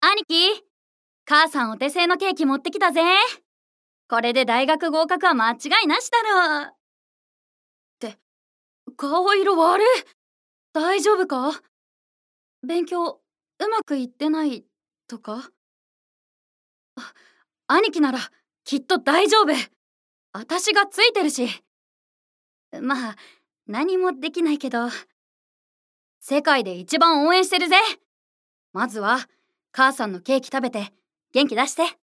兄貴、母さんお手製のケーキ持ってきたぜ。これで大学合格は間違いなしだろ。って、顔色悪い。大丈夫か？勉強うまくいってないとか？兄貴ならきっと大丈夫。私がついてるし。まあ何もできないけど、世界で一番応援してるぜ。まずは母さんのケーキ食べて元気出して。